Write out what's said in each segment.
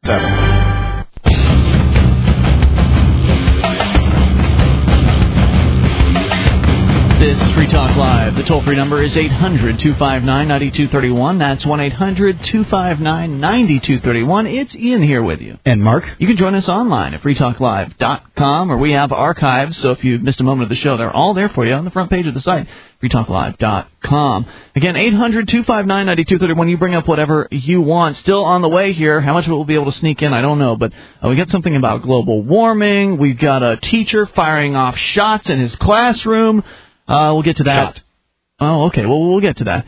This is Free Talk Live. The toll-free number is 800-259-9231. That's 1-800-259-9231. It's Ian here with you. And Mark. You can join us online at freetalklive.com, or we have archives, so if you've missed a moment of the show, they're all there for you on the front page of the site, freetalklive.com. Again, 800-259-9231. You bring up whatever you want. Still on the way here. How much of it we'll be able to sneak in, I don't know, but we got something about global warming. We've got a teacher firing off shots in his classroom. We'll get to that. Shot. Oh, okay. Well, we'll get to that.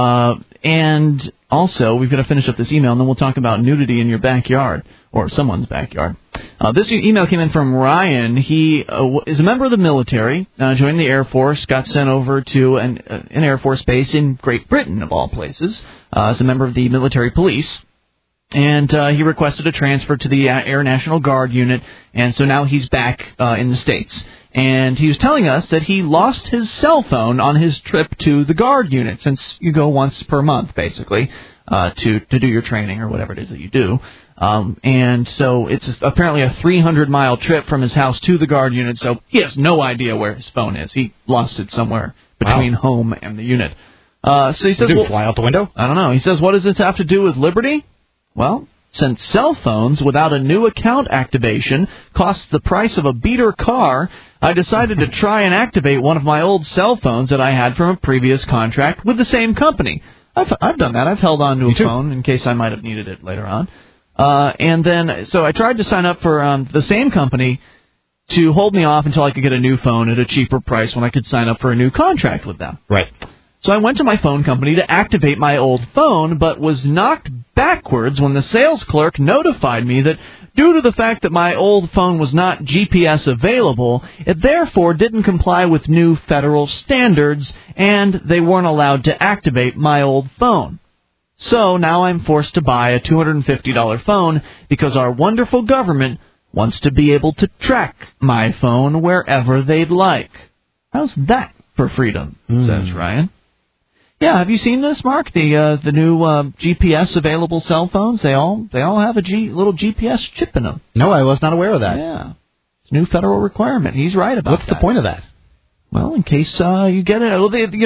And also, we've got to finish up this email, and then we'll talk about nudity in your backyard, or someone's backyard. This email came in from Ryan. He is a member of the military, joined the Air Force, got sent over to an Air Force base in Great Britain, of all places, as a member of the military police. And he requested a transfer to the Air National Guard unit, and so now he's back in the States. And he was telling us that he lost his cell phone on his trip to the Guard unit, since you go once per month, basically, to do your training or whatever it is that you do. And so it's apparently a 300-mile trip from his house to the Guard unit, so he has no idea where his phone is. He lost it somewhere between home and the unit. So he says, Did it fly out the window? I don't know. He says, what does this have to do with liberty? Well, since cell phones without a new account activation costs the price of a beater car, I decided to try and activate one of my old cell phones that I had from a previous contract with the same company. I've done that. I've held on to a phone in case I might have needed it later on. And then, so I tried to sign up for the same company to hold me off until I could get a new phone at a cheaper price when I could sign up for a new contract with them. Right. So I went to my phone company to activate my old phone, but was knocked backwards when the sales clerk notified me that due to the fact that my old phone was not GPS available, it therefore didn't comply with new federal standards, and they weren't allowed to activate my old phone. So now I'm forced to buy a $250 phone because our wonderful government wants to be able to track my phone wherever they'd like. How's that for freedom, says Ryan. Yeah, have you seen this, Mark? The new GPS available cell phones, they all have a little GPS chip in them. No, I was not aware of that. Yeah, it's a new federal requirement. He's right about What's that. the point of that? Well, in case you get it, well,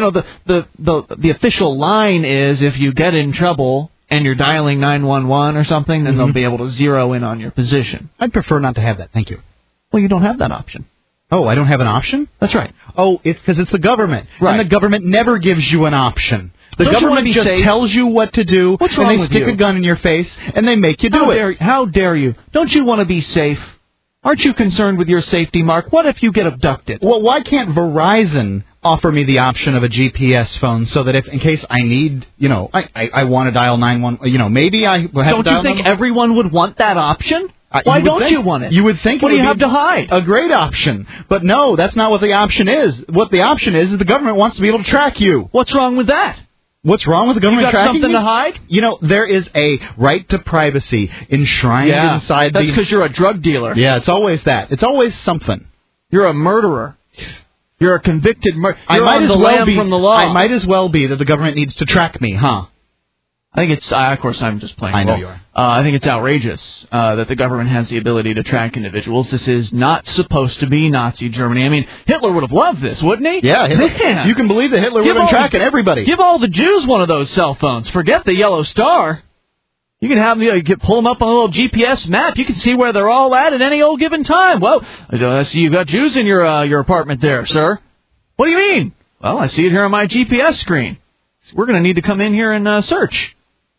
the official line is if you get in trouble and you're dialing 911 or something, then they'll be able to zero in on your position. I'd prefer not to have that. Thank you. Well, you don't have that option. Oh, I don't have an option? That's right. Oh, it's because it's the government. Right. And the government never gives you an option. The Don't government just safe? tells you what to do, What's and wrong they with stick you? a gun in your face, and they make you do it. How dare you? Don't you want to be safe? Aren't you concerned with your safety, Mark? What if you get abducted? Well, why can't Verizon offer me the option of a GPS phone so that if, in case I need, I want to dial 911, maybe I have to dial. Don't you think everyone would want that option? Why don't you want it? You would think. What do you have to hide? A great option. But no, that's not what the option is. What the option is the government wants to be able to track you. What's wrong with that? What's wrong with the government tracking something me? to hide? There is a right to privacy enshrined inside that's because you're a drug dealer. Yeah, it's always that. It's always something. You're a murderer. You're a convicted murderer. I might as well be from the law. I might as well be that the government needs to track me, huh? I think it's, of course, I'm just playing. I know you are. I think it's outrageous that the government has the ability to track individuals. This is not supposed to be Nazi Germany. I mean, Hitler would have loved this, wouldn't he? Yeah, Hitler. You can believe that Hitler would have been tracking everybody. Give all the Jews one of those cell phones. Forget the yellow star. You can have pull them up on a little GPS map. You can see where they're all at any old given time. Well, I see you've got Jews in your apartment there, sir. What do you mean? Well, I see it here on my GPS screen. We're going to need to come in here and search.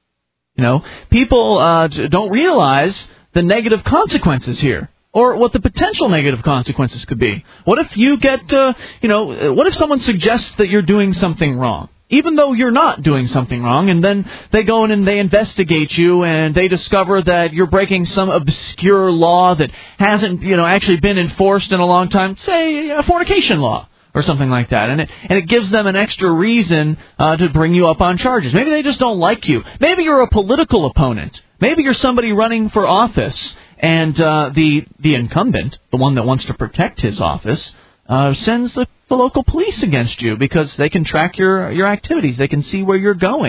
People don't realize the negative consequences here, or what the potential negative consequences could be. What if you get, what if someone suggests that you're doing something wrong, even though you're not doing something wrong, and then they go in and they investigate you, and they discover that you're breaking some obscure law that hasn't, actually been enforced in a long time, say a fornication law. Or something like that, and it gives them an extra reason to bring you up on charges. Maybe they just don't like you. Maybe you're a political opponent. Maybe you're somebody running for office, and the incumbent, the one that wants to protect his office, sends the local police against you because they can track your activities. They can see where you're going.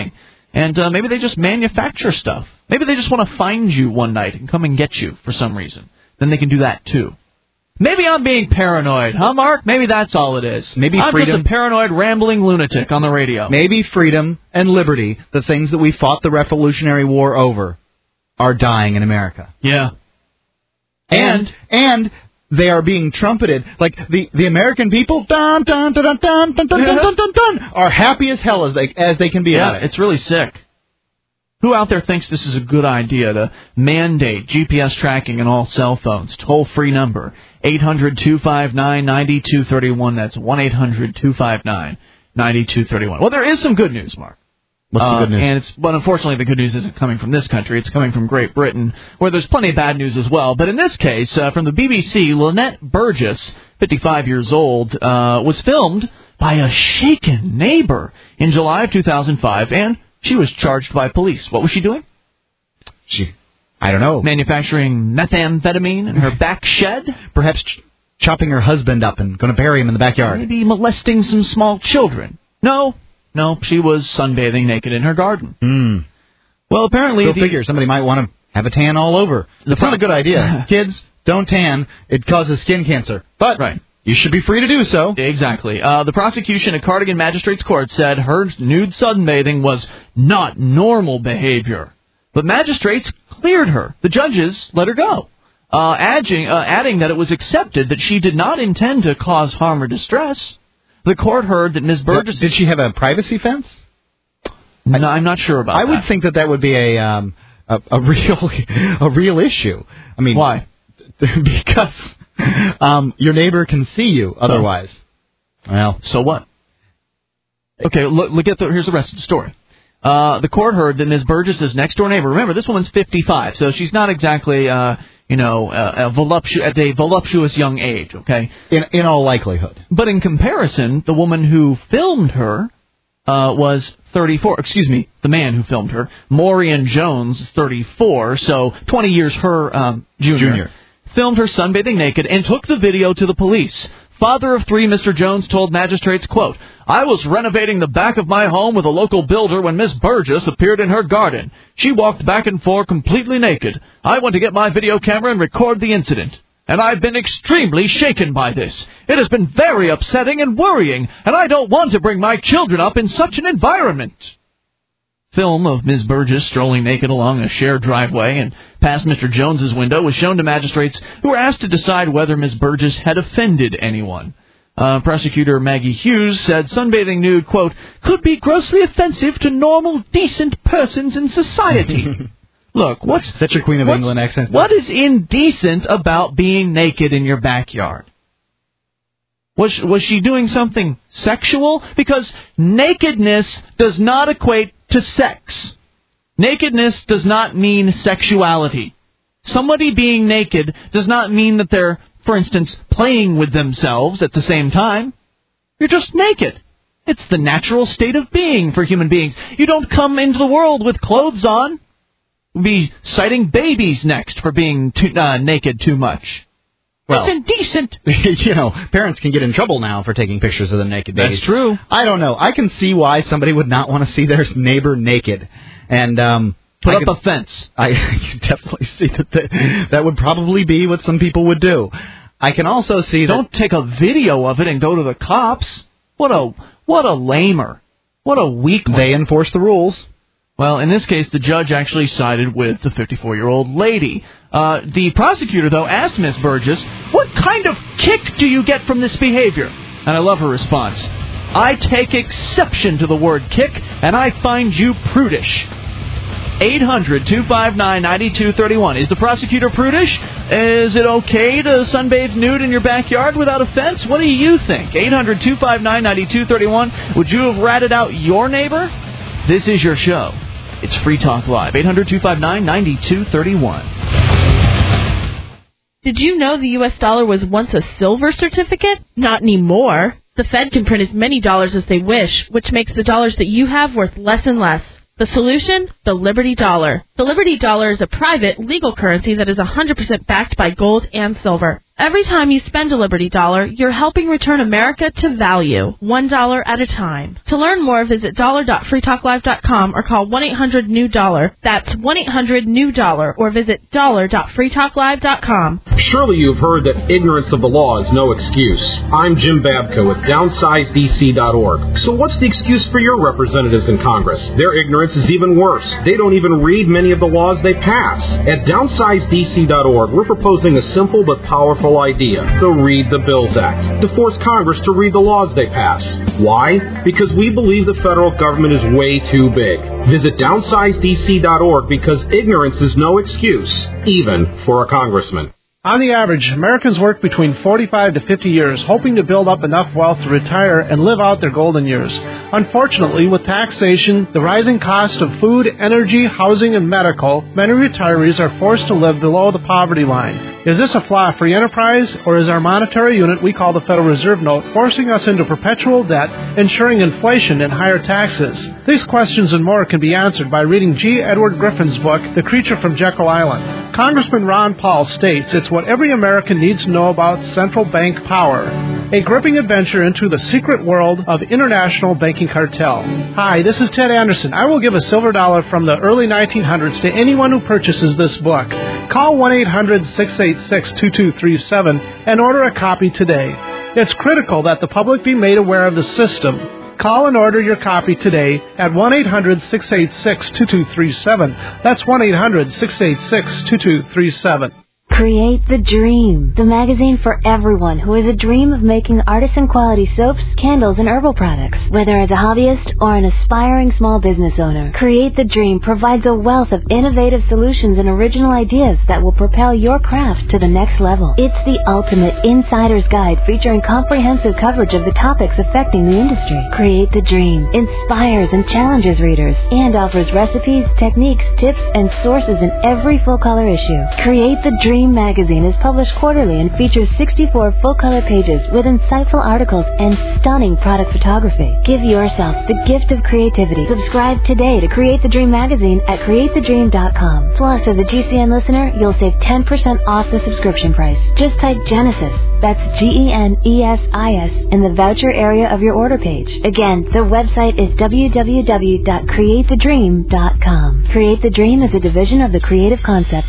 And maybe they just manufacture stuff. Maybe they just want to find you one night and come and get you for some reason. Then they can do that, too. Maybe I'm being paranoid, huh, Mark? Maybe that's all it is. Maybe I'm freedom. just a paranoid, rambling lunatic on the radio. Maybe freedom and liberty, the things that we fought the Revolutionary War over, are dying in America. Yeah. And they are being trumpeted. Like, the American people, dun, dun, dun, dun, dun, dun, dun, dun, dun, dun, are happy as hell as they can be about it. It's really sick. Who out there thinks this is a good idea to mandate GPS tracking in all cell phones? Toll-free number, 800-259-9231. That's 1-800-259-9231. Well, there is some good news, Mark. What's the good news? But unfortunately, the good news isn't coming from this country. It's coming from Great Britain, where there's plenty of bad news as well. But in this case, from the BBC, Lynette Burgess, 55 years old, was filmed by a shaken neighbor in July of 2005, and she was charged by police. What was she doing? I don't know. Manufacturing methamphetamine in her back shed? Perhaps chopping her husband up and going to bury him in the backyard. Maybe molesting some small children. No, she was sunbathing naked in her garden. Well, apparently... Go figure. Somebody might want to have a tan all over. It's not a good idea. Kids, don't tan. It causes skin cancer. But you should be free to do so. Exactly. The prosecution at Cardigan Magistrates Court said her nude sunbathing was not normal behavior. But magistrates cleared her. The judges let her go, adding that it was accepted that she did not intend to cause harm or distress. The court heard that Ms. Burgess... Did she have a privacy fence? No, I'm not sure about that. I would think that would be a real issue. I mean, why? Because your neighbor can see you otherwise. Well, so what? Okay, look at here's the rest of the story. The court heard that Ms. Burgess's next-door neighbor, remember, this woman's 55, so she's not exactly, at a voluptuous young age, okay? In all likelihood. But in comparison, the woman who filmed her was 34. Excuse me, the man who filmed her, Maureen Jones, 34, so 20 years her junior. Filmed her sunbathing naked and took the video to the police. Father of three, Mr. Jones told magistrates, quote, "I was renovating the back of my home with a local builder when Miss Burgess appeared in her garden. She walked back and forth completely naked. I went to get my video camera and record the incident. And I've been extremely shaken by this. It has been very upsetting and worrying, and I don't want to bring my children up in such an environment." Film of Ms. Burgess strolling naked along a shared driveway and past Mr. Jones's window was shown to magistrates who were asked to decide whether Ms. Burgess had offended anyone. Prosecutor Maggie Hughes said sunbathing nude, quote, "could be grossly offensive to normal, decent persons in society." Look, That's your Queen of England accent. What is indecent about being naked in your backyard? Was she doing something sexual? Because nakedness does not equate to sex. Nakedness does not mean sexuality. Somebody being naked does not mean that they're, for instance, playing with themselves at the same time. You're just naked. It's the natural state of being for human beings. You don't come into the world with clothes on. We'll be citing babies next for being naked too much. Well, it's indecent. Parents can get in trouble now for taking pictures of the naked babies. That's true. I don't know. I can see why somebody would not want to see their neighbor naked. And put up a fence. I can definitely see that would probably be what some people would do. I can also see that... Don't take a video of it and go to the cops. What a lamer. What a weakling. They enforce the rules. Well, in this case, the judge actually sided with the 54-year-old lady. The prosecutor, though, asked Miss Burgess, "What kind of kick do you get from this behavior?" And I love her response. "I take exception to the word kick, and I find you prudish." 800-259-9231. Is the prosecutor prudish? Is it okay to sunbathe nude in your backyard without offense? What do you think? 800-259-9231. Would you have ratted out your neighbor? This is your show. It's Free Talk Live. 800-259-9231. Did you know the U.S. dollar was once a silver certificate? Not anymore. The Fed can print as many dollars as they wish, which makes the dollars that you have worth less and less. The solution? The Liberty Dollar. The Liberty Dollar is a private, legal currency that is 100% backed by gold and silver. Every time you spend a Liberty Dollar, you're helping return America to value, $1 at a time. To learn more, visit dollar.freetalklive.com or call 1-800-NEW-DOLLAR. That's 1-800-NEW-DOLLAR or visit dollar.freetalklive.com. Surely you've heard that ignorance of the law is no excuse. I'm Jim Babka with DownsizeDC.org. So what's the excuse for your representatives in Congress? Their ignorance is even worse. They don't even read many of the laws they pass. At DownsizeDC.org, we're proposing a simple but powerful idea, the Read the Bills Act, to force Congress to read the laws they pass. Why? Because we believe the federal government is way too big. Visit DownsizeDC.org because ignorance is no excuse, even for a congressman. On the average, Americans work between 45 to 50 years, hoping to build up enough wealth to retire and live out their golden years. Unfortunately, with taxation, the rising cost of food, energy, housing, and medical, many retirees are forced to live below the poverty line. Is this a flaw free enterprise, or is our monetary unit we call the Federal Reserve Note forcing us into perpetual debt, ensuring inflation and higher taxes? These questions and more can be answered by reading G. Edward Griffin's book, The Creature from Jekyll Island. Congressman Ron Paul states it's what every American needs to know about central bank power. A gripping adventure into the secret world of international banking cartel. Hi, this is Ted Anderson. I will give a silver dollar from the early 1900s to anyone who purchases this book. Call 1-800-686-2237 and order a copy today. It's critical that the public be made aware of the system. Call and order your copy today at 1-800-686-2237. That's 1-800-686-2237. Create the Dream, the magazine for everyone who has a dream of making artisan-quality soaps, candles, and herbal products. Whether as a hobbyist or an aspiring small business owner, Create the Dream provides a wealth of innovative solutions and original ideas that will propel your craft to the next level. It's the ultimate insider's guide featuring comprehensive coverage of the topics affecting the industry. Create the Dream inspires and challenges readers and offers recipes, techniques, tips, and sources in every full-color issue. Create the Dream magazine is published quarterly and features 64 full-color pages with insightful articles and stunning product photography. Give yourself the gift of creativity. Subscribe today to Create the Dream magazine at createthedream.com. Plus, as a GCN listener, you'll save 10% off the subscription price. Just type Genesis, that's Genesis, in the voucher area of your order page. Again, the website is www.createthedream.com. Create the Dream is a division of the Creative Concept.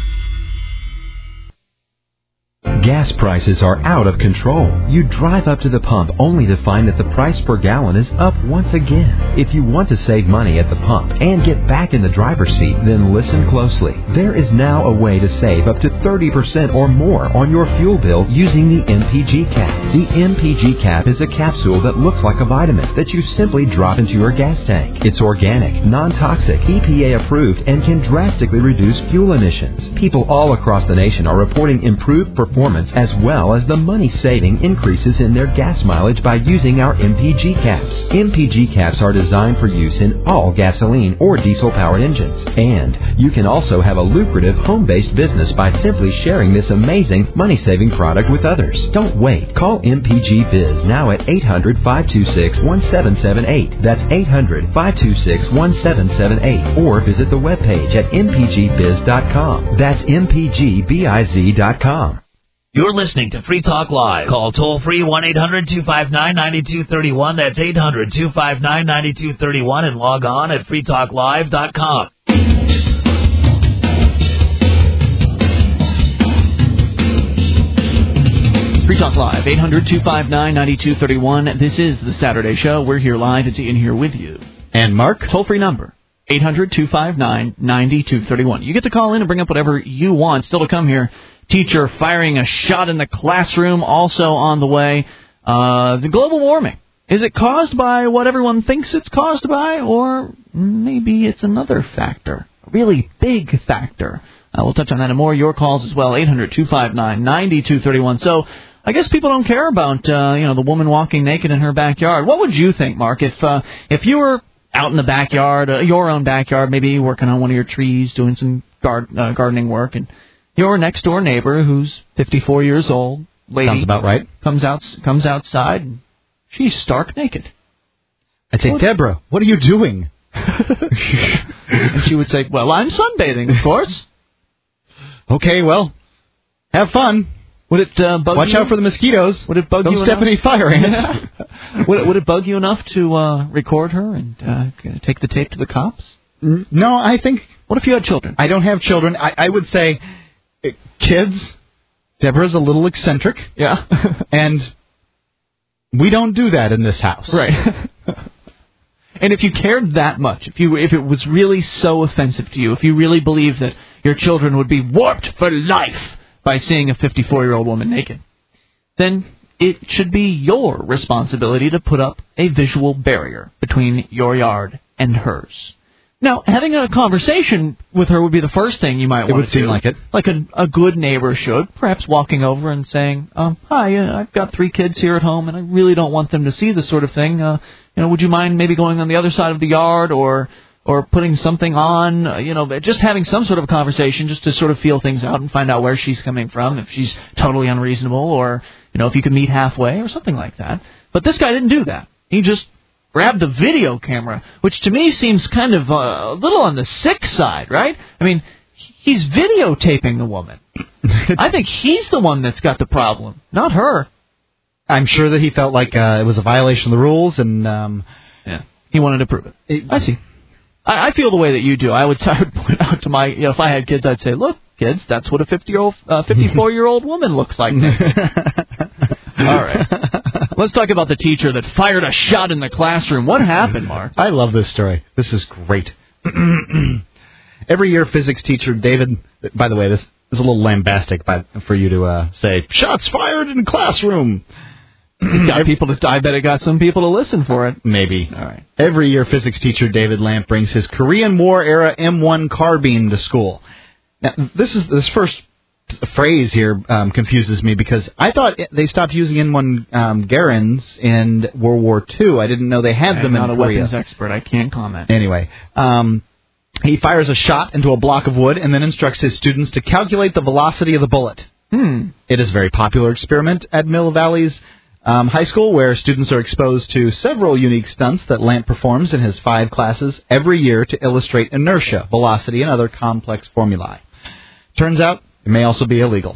Gas prices are out of control. You drive up to the pump only to find that the price per gallon is up once again. If you want to save money at the pump and get back in the driver's seat, then listen closely. There is now a way to save up to 30% or more on your fuel bill using the MPG cap. The MPG cap is a capsule that looks like a vitamin that you simply drop into your gas tank. It's organic, non-toxic, EPA approved, and can drastically reduce fuel emissions. People all across the nation are reporting improved performance as well as the money-saving increases in their gas mileage by using our MPG caps. MPG caps are designed for use in all gasoline or diesel-powered engines. And you can also have a lucrative home-based business by simply sharing this amazing money-saving product with others. Don't wait. Call MPG Biz now at 800-526-1778. That's 800-526-1778. Or visit the webpage at mpgbiz.com. That's mpgbiz.com. You're listening to Free Talk Live. Call toll-free 1-800-259-9231. That's 800-259-9231 and log on at freetalklive.com. Free Talk Live, 800-259-9231. This is the Saturday Show. We're here live. It's Ian here with you. And Mark? Toll-free number, 800-259-9231. You get to call in and bring up whatever you want. Still to come here. Teacher firing a shot in the classroom, also on the way. The global warming. Is it caused by what everyone thinks it's caused by, or maybe it's another factor, a really big factor? We'll touch on that and more. Your calls as well, 800-259-9231. So I guess people don't care about the woman walking naked in her backyard. What would you think, Mark, if you were out in the backyard, your own backyard, maybe working on one of your trees, doing some gardening work, and your next door neighbor, who's 54 years old, lady, sounds about right, comes outside, and she's stark naked. I'd say, Deborah, what are you doing? And she would say, well, I'm sunbathing, of course. Okay, well, have fun. Would it bug Watch you? out for the mosquitoes. Would it bug Don't you step enough? in any fire ants. Would it bug you enough to record her and take the tape to the cops? No, I think... What if you had children? I don't have children. I would say, kids, Deborah's a little eccentric. Yeah. And we don't do that in this house. Right. And if you cared that much, if it was really so offensive to you, if you really believe that your children would be warped for life by seeing a 54-year-old woman naked, then it should be your responsibility to put up a visual barrier between your yard and hers. Now, having a conversation with her would be the first thing you might want to do. It would seem like it. Like a good neighbor should, perhaps walking over and saying, hi, I've got 3 kids here at home, and I really don't want them to see this sort of thing. Would you mind maybe going on the other side of the yard or putting something on, just having some sort of conversation just to sort of feel things out and find out where she's coming from, if she's totally unreasonable, or, if you could meet halfway or something like that. But this guy didn't do that. He just grabbed the video camera, which to me seems kind of a little on the sick side, right? I mean, he's videotaping the woman. I think he's the one that's got the problem, not her. I'm sure that he felt like it was a violation of the rules, and he wanted to prove it. I see. I feel the way that you do. I would point out to my, if I had kids, I'd say, look, kids, that's what a 54-year-old woman looks like. All right. Let's talk about the teacher that fired a shot in the classroom. What happened, Mark? I love this story. This is great. Every year, physics teacher David, by the way, this is a little lambastic for you to say, shots fired in classroom. I bet it got some people to listen for it. Maybe. All right. Every year, physics teacher David Lamp brings his Korean War-era M1 carbine to school. Now, this first phrase here confuses me because I thought they stopped using M1 Garand in World War II. I didn't know they had them in Korea. I'm not a weapons expert. I can't comment. Anyway, he fires a shot into a block of wood and then instructs his students to calculate the velocity of the bullet. It is a very popular experiment at Mill Valley's high school, where students are exposed to several unique stunts that Lamp performs in his 5 classes every year to illustrate inertia, velocity, and other complex formulae. Turns out, it may also be illegal.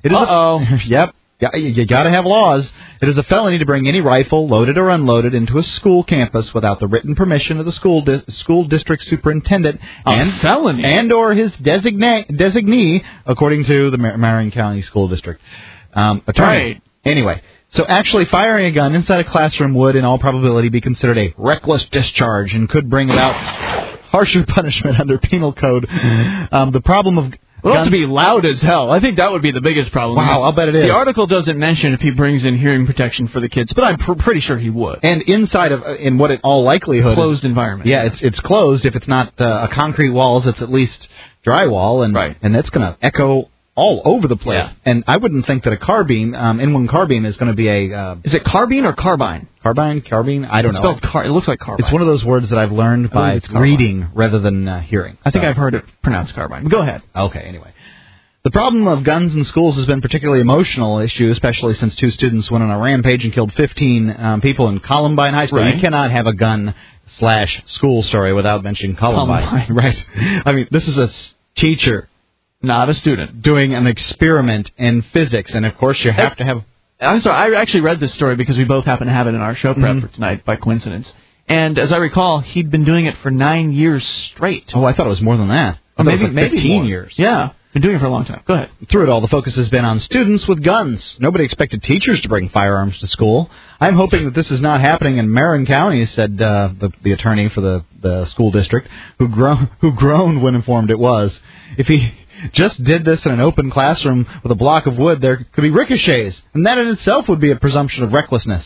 Yep. You got to have laws. It is a felony to bring any rifle, loaded or unloaded, into a school campus without the written permission of the school district superintendent felony and/or his designee, according to the Marion County School District attorney. Right. Anyway. So actually firing a gun inside a classroom would, in all probability, be considered a reckless discharge and could bring about harsher punishment under penal code. The problem of it would have to be loud as hell. I think that would be the biggest problem. Wow, I'll bet it is. The article doesn't mention if he brings in hearing protection for the kids, but I'm pretty sure he would. And inside of, in what in all likelihood, closed environment. Yeah, it's closed. If it's not a concrete walls, it's at least drywall, and that's going to echo all over the place. Yeah. And I wouldn't think that a carbine, M1 carbine, is going to be a... is it carbine or carbine? Carbine? I don't know. It looks like carbine. It's one of those words that I've learned by reading rather than hearing. I think I've heard it pronounced carbine. Go ahead. Okay, anyway. The problem of guns in schools has been a particularly emotional issue, especially since 2 students went on a rampage and killed 15 people in Columbine High School. Right. You cannot have a gun/school story without mentioning Columbine. Right. I mean, this is a teacher, not a student, doing an experiment in physics, and of course you have to have... I'm sorry, I actually read this story because we both happen to have it in our show prep for tonight by coincidence. And as I recall, he'd been doing it for 9 years straight. Oh, I thought it was more than that. Maybe 15 years. Yeah. Been doing it for a long time. Go ahead. Through it all, the focus has been on students with guns. Nobody expected teachers to bring firearms to school. I'm hoping that this is not happening in Marin County, said the attorney for the school district, who groaned when informed it was. If he just did this in an open classroom with a block of wood, there could be ricochets, and that in itself would be a presumption of recklessness.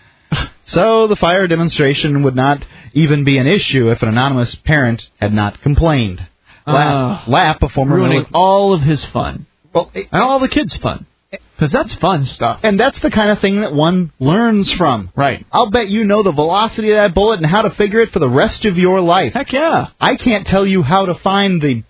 So the fire demonstration would not even be an issue if an anonymous parent had not complained. Lapp, a former ruining all of his fun. Well, and all the kids' fun. Because that's fun stuff. And that's the kind of thing that one learns from. Right. I'll bet you know the velocity of that bullet and how to figure it for the rest of your life. Heck yeah. I can't tell you how to find the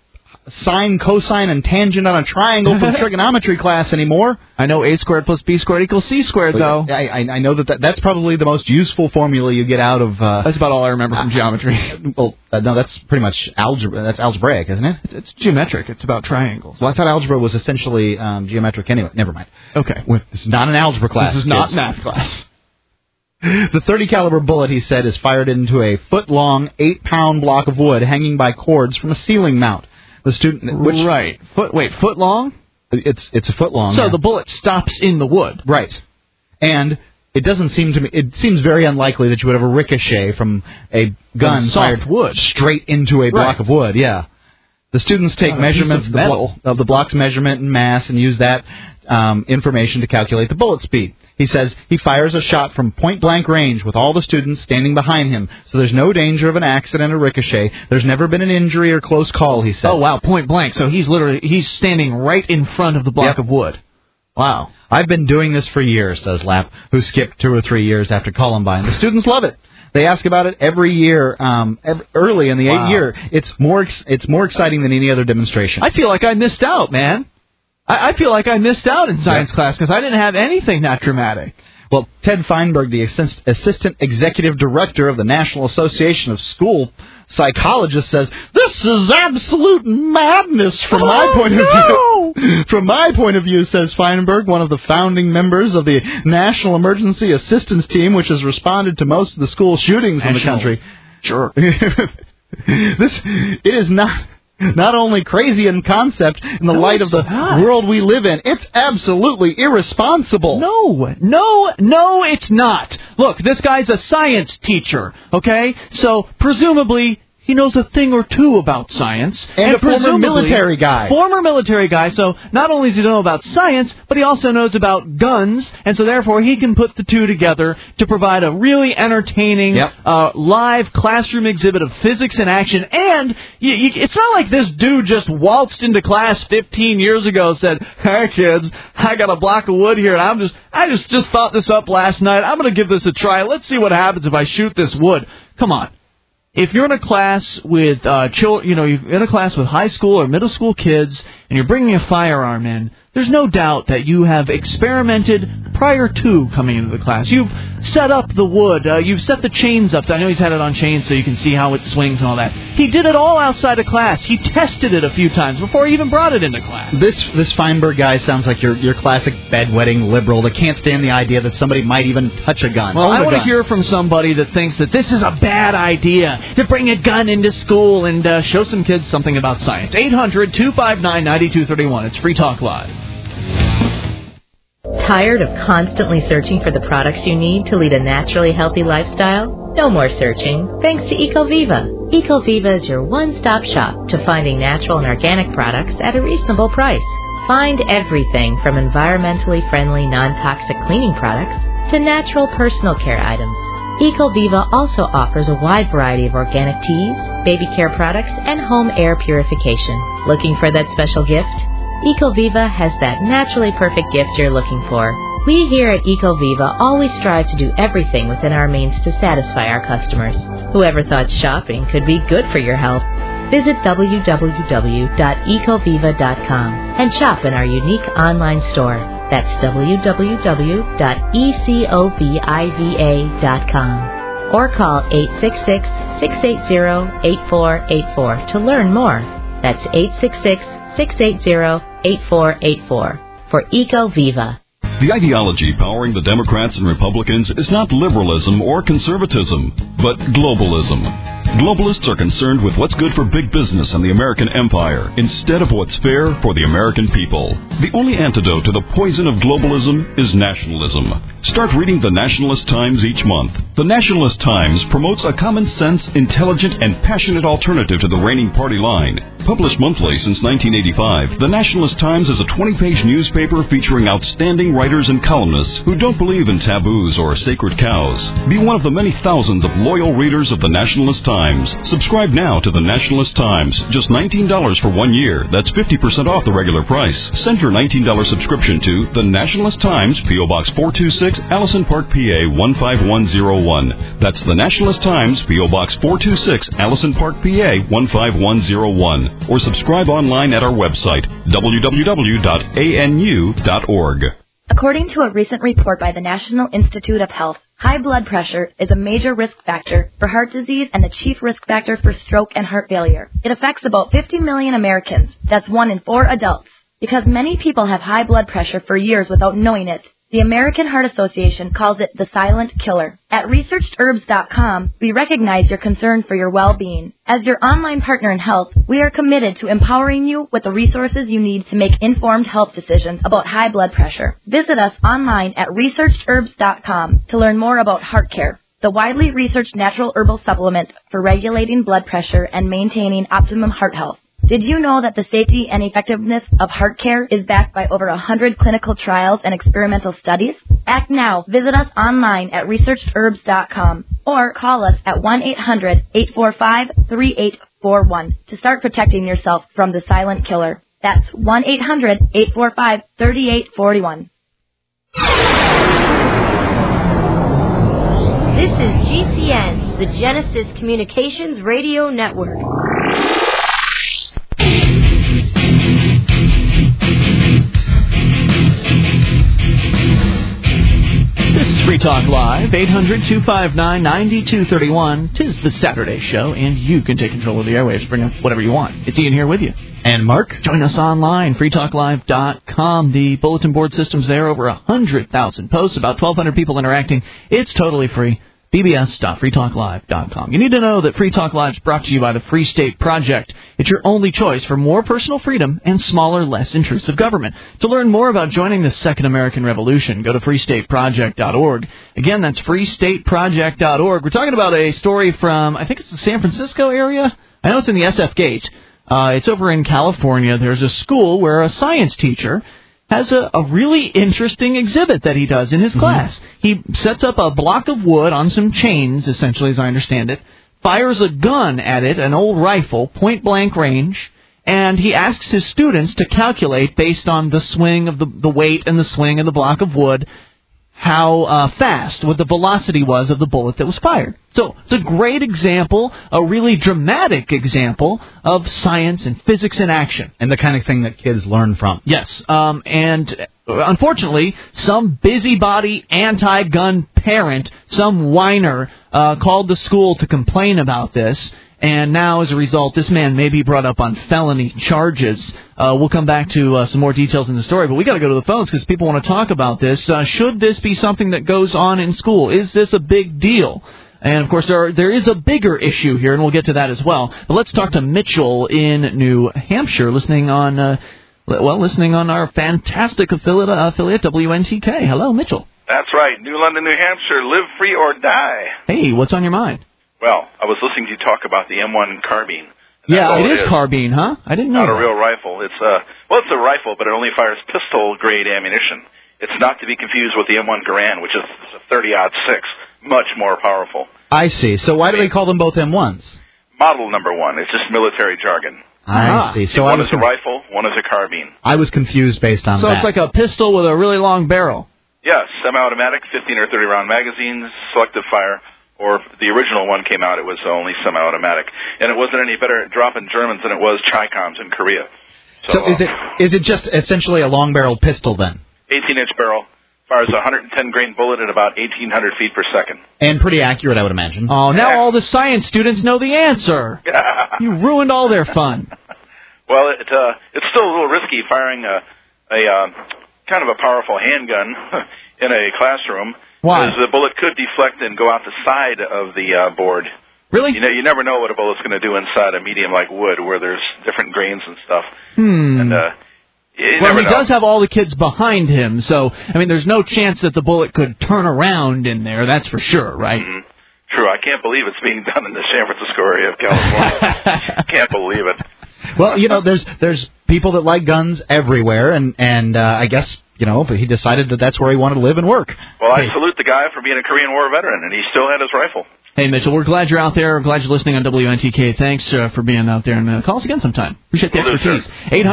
sine, cosine, and tangent on a triangle from trigonometry class anymore. I know a squared plus b squared equals c squared, though. I know that's probably the most useful formula you get out of... that's about all I remember from geometry. Well, no, that's pretty much algebra. That's algebraic, isn't it? It's geometric. It's about triangles. Well, I thought algebra was essentially geometric anyway. Never mind. Okay. This is not an algebra class. This is not math class. The .30 caliber bullet, he said, is fired into a foot-long, 8-pound block of wood hanging by cords from a ceiling mount. The student, right, foot long? It's a foot long. So the bullet stops in the wood, right? And it doesn't seem to me. It seems very unlikely that you would have a ricochet from a gun fired wood straight into a block of wood. Yeah. The students take measurements of the block's measurement and mass and use that information to calculate the bullet speed. He says he fires a shot from point-blank range with all the students standing behind him, so there's no danger of an accident or ricochet. There's never been an injury or close call, he said. Oh, wow, point-blank. So he's standing right in front of the block of wood. Wow. I've been doing this for years, says Lapp, who skipped 2 or 3 years after Columbine. The students love it. They ask about it every year, early in the 8th year. It's more exciting than any other demonstration. I feel like I missed out, man. I feel like I missed out in science class because I didn't have anything that dramatic. Well, Ted Feinberg, the Assistant Executive Director of the National Association of School Psychologists, says, "This is absolute madness from my point of view." From my point of view, says Feinberg, one of the founding members of the National Emergency Assistance Team, which has responded to most of the school shootings in the country. Sure. It is not only crazy in concept in the light of the world we live in, it's absolutely irresponsible. No, it's not. Look, this guy's a science teacher, okay? So, presumably, he knows a thing or two about science. And a former military guy. So, not only does he know about science, but he also knows about guns, and so therefore he can put the two together to provide a really entertaining live classroom exhibit of physics in action. And it's not like this dude just waltzed into class 15 years ago and said, "Hey kids, I got a block of wood here, and I just thought this up last night. I'm going to give this a try. Let's see what happens if I shoot this wood." Come on. If you're in a class with you're in a class with high school or middle school kids, and you're bringing a firearm in, there's no doubt that you have experimented prior to coming into the class. You've set up the wood. You've set the chains up. I know he's had it on chains so you can see how it swings and all that. He did it all outside of class. He tested it a few times before he even brought it into class. This Feinberg guy sounds like your classic bedwetting liberal that can't stand the idea that somebody might even touch a gun. Well, I want to hear from somebody that thinks that this is a bad idea to bring a gun into school and show some kids something about science. 800-259-9231. It's Free Talk Live. Tired of constantly searching for the products you need to lead a naturally healthy lifestyle? No more searching, thanks to EcoViva. EcoViva is your one-stop shop to finding natural and organic products at a reasonable price. Find everything from environmentally friendly, non-toxic cleaning products to natural personal care items. EcoViva also offers a wide variety of organic teas, baby care products, and home air purification. Looking for that special gift? EcoViva has that naturally perfect gift you're looking for. We here at EcoViva always strive to do everything within our means to satisfy our customers. Whoever thought shopping could be good for your health? Visit www.ecoviva.com and shop in our unique online store. That's www.ecoviva.com. Or call 866-680-8484 to learn more. That's 866-680-8484 for EcoViva. The ideology powering the Democrats and Republicans is not liberalism or conservatism, but globalism. Globalists are concerned with what's good for big business and the American empire instead of what's fair for the American people. The only antidote to the poison of globalism is nationalism. Start reading the Nationalist Times each month. The Nationalist Times promotes a common-sense, intelligent, and passionate alternative to the reigning party line. Published monthly since 1985, the Nationalist Times is a 20-page newspaper featuring outstanding writers and columnists who don't believe in taboos or sacred cows. Be one of the many thousands of loyal readers of the Nationalist Times. Times. Subscribe now to the Nationalist Times. Just $19 for 1 year. That's 50% off the regular price. Send your $19 subscription to the Nationalist Times, P.O. Box 426, Allison Park, PA 15101. That's the Nationalist Times, P.O. Box 426, Allison Park, PA 15101. Or subscribe online at our website, www.anu.org. According to a recent report by the National Institute of Health, high blood pressure is a major risk factor for heart disease and the chief risk factor for stroke and heart failure. It affects about 50 million Americans. That's 1 in 4 adults. Because many people have high blood pressure for years without knowing it, the American Heart Association calls it the silent killer. At ResearchedHerbs.com, we recognize your concern for your well-being. As your online partner in health, we are committed to empowering you with the resources you need to make informed health decisions about high blood pressure. Visit us online at ResearchedHerbs.com to learn more about HeartCare, the widely researched natural herbal supplement for regulating blood pressure and maintaining optimum heart health. Did you know that the safety and effectiveness of HeartCare is backed by over 100 clinical trials and experimental studies? Act now. Visit us online at ResearchedHerbs.com or call us at 1-800-845-3841 to start protecting yourself from the silent killer. That's 1-800-845-3841. This is GCN, the Genesis Communications Radio Network. This is Free Talk Live, 800-259-9231. 'Tis the Saturday show, and you can take control of the airwaves. Bring up whatever you want. It's Ian here with you. And Mark. Join us online, freetalklive.com. The bulletin board system's there, over 100,000 posts, about 1,200 people interacting. It's totally free. bbs.freetalklive.com. You need to know that Free Talk Live is brought to you by the Free State Project. It's your only choice for more personal freedom and smaller, less intrusive government. To learn more about joining the Second American Revolution, go to freestateproject.org. Again, that's freestateproject.org. We're talking about a story from, I think it's the San Francisco area. I know it's in the SF Gate. It's over in California. There's a school where a science teacher has a really interesting exhibit that he does in his class. He sets up a block of wood on some chains, essentially, as I understand it, fires a gun at it, an old rifle, point-blank range, and he asks his students to calculate, based on the swing of the weight and the swing of the block of wood, how fast, what the velocity was of the bullet that was fired. So it's a great example, a really dramatic example of science and physics in action. And the kind of thing that kids learn from. Yes, and unfortunately, some busybody anti-gun parent, some whiner, called the school to complain about this. And now, as a result, this man may be brought up on felony charges. We'll come back to some more details in the story, but we got to go to the phones because people want to talk about this. Should this be something that goes on in school? Is this a big deal? And, of course, there is a bigger issue here, and we'll get to that as well. But let's talk to Mitchell in New Hampshire, listening on our fantastic affiliate, WNTK. Hello, Mitchell. That's right. New London, New Hampshire. Live free or die. Hey, what's on your mind? Well, I was listening to you talk about the M1 carbine. Yeah, it is carbine, huh? I didn't know Not that. a real rifle. It's a rifle, but it only fires pistol-grade ammunition. It's not to be confused with the M1 Garand, which is a 30-06, much more powerful. I see. So why do they call them both M1s? Model number 1. It's just military jargon. I see. So one is a rifle, one is a carbine. I was confused based on that. So it's like a pistol with a really long barrel. Yes, semi-automatic, 15 or 30-round magazines, selective fire. Or the original one came out, it was only semi-automatic. And it wasn't any better at dropping Germans than it was Chi-Coms in Korea. So is it just essentially a long-barreled pistol then? 18-inch barrel, fires a 110-grain bullet at about 1,800 feet per second. And pretty accurate, I would imagine. Oh, now all the science students know the answer. You ruined all their fun. Well, it's still a little risky firing a kind of a powerful handgun in a classroom. Why? Because the bullet could deflect and go out the side of the board. Really? You never know what a bullet's going to do inside a medium like wood, where there's different grains and stuff. And he does have all the kids behind him, so I mean, there's no chance that the bullet could turn around in there. That's for sure, right? Mm-hmm. True. I can't believe it's being done in the San Francisco area of California. Can't believe it. Well, there's people that like guns everywhere, and I guess, but he decided that that's where he wanted to live and work. Well, I salute the guy for being a Korean War veteran, and he still had his rifle. Hey, Mitchell, we're glad you're out there. We're glad you're listening on WNTK. Thanks for being out there, and call us again sometime. Appreciate the expertise.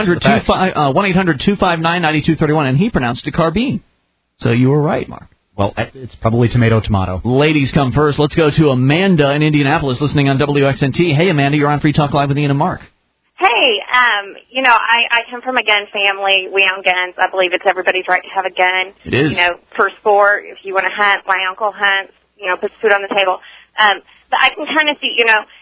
1-800-259-9231, and he pronounced it carbine. So you were right, Mark. Well, it's probably tomato. Ladies come first. Let's go to Amanda in Indianapolis, listening on WXNT. Hey, Amanda, you're on Free Talk Live with Ian and Mark. Hey, I come from a gun family. We own guns. I believe it's everybody's right to have a gun. It is. For sport, if you want to hunt, my uncle hunts, puts food on the table. But I can kind of see,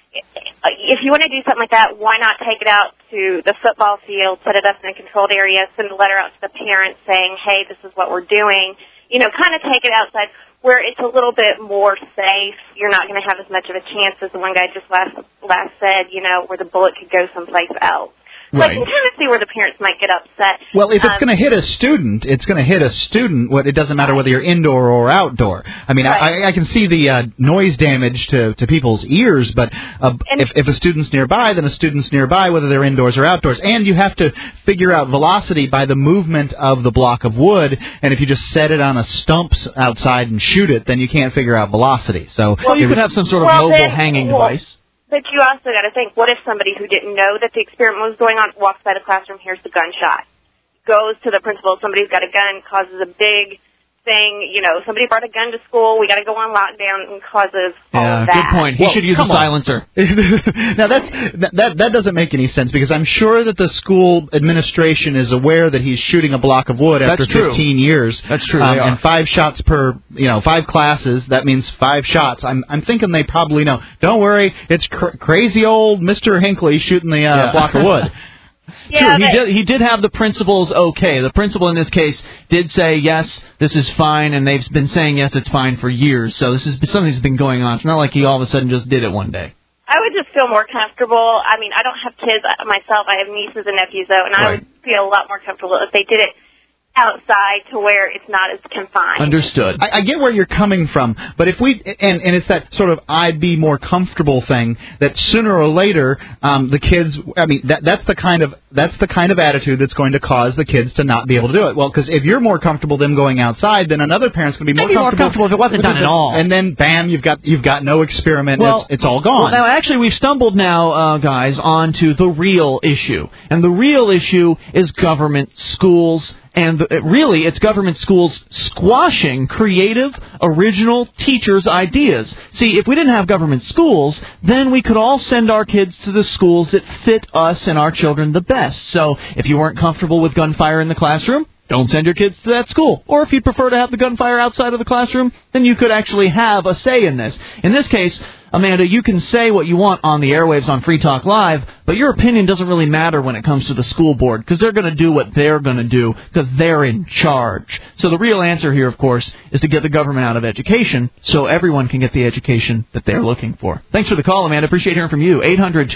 if you want to do something like that, why not take it out to the football field, set it up in a controlled area, send a letter out to the parents saying, hey, this is what we're doing. Kind of take it outside where it's a little bit more safe. You're not going to have as much of a chance as the one guy just last said, where the bullet could go someplace else. So I can kind of see where the parents might get upset. Well, if it's going to hit a student, it's going to hit a student. It doesn't matter whether you're indoor or outdoor. I mean, I can see the noise damage to people's ears, but if a student's nearby, then a student's nearby, whether they're indoors or outdoors. And you have to figure out velocity by the movement of the block of wood. And if you just set it on a stump outside and shoot it, then you can't figure out velocity. So you could have some sort of mobile hanging device. But you also got to think, what if somebody who didn't know that the experiment was going on walks by the classroom, hears the gunshot, goes to the principal, somebody's got a gun, causes a big thing, somebody brought a gun to school, we got to go on lockdown, and causes all of that. Good point. He should use a silencer. Now, that doesn't make any sense, because I'm sure that the school administration is aware that he's shooting a block of wood after 15 years. That's true. And 5 shots per, 5 classes, that means 5 shots. I'm thinking they probably know. Don't worry, it's crazy old Mr. Hinckley shooting the block of wood. Yeah, true. He did have the principal's okay. The principal in this case did say, yes, this is fine, and they've been saying, yes, it's fine for years. So this is something that's been going on. It's not like he all of a sudden just did it one day. I would just feel more comfortable. I mean, I don't have kids myself. I have nieces and nephews, though, and I would feel a lot more comfortable if they did it outside to where it's not as confined. Understood. I get where you're coming from, but if we and it's that sort of I'd be more comfortable thing that sooner or later the kids. I mean that's the kind of attitude that's going to cause the kids to not be able to do it. Well, because if you're more comfortable them going outside, then another parent's going to be more comfortable if it wasn't done at all. And then bam, you've got no experiment. Well, it's all gone. Well, now actually we've stumbled now, guys, onto the real issue, and the real issue is government schools. And really, it's government schools squashing creative, original teachers' ideas. See, if we didn't have government schools, then we could all send our kids to the schools that fit us and our children the best. So if you weren't comfortable with gunfire in the classroom, don't send your kids to that school. Or if you prefer to have the gunfire outside of the classroom, then you could actually have a say in this. In this case, Amanda, you can say what you want on the airwaves on Free Talk Live, but your opinion doesn't really matter when it comes to the school board, because they're going to do what they're going to do, because they're in charge. So the real answer here, of course, is to get the government out of education so everyone can get the education that they're looking for. Thanks for the call, Amanda. Appreciate hearing from you.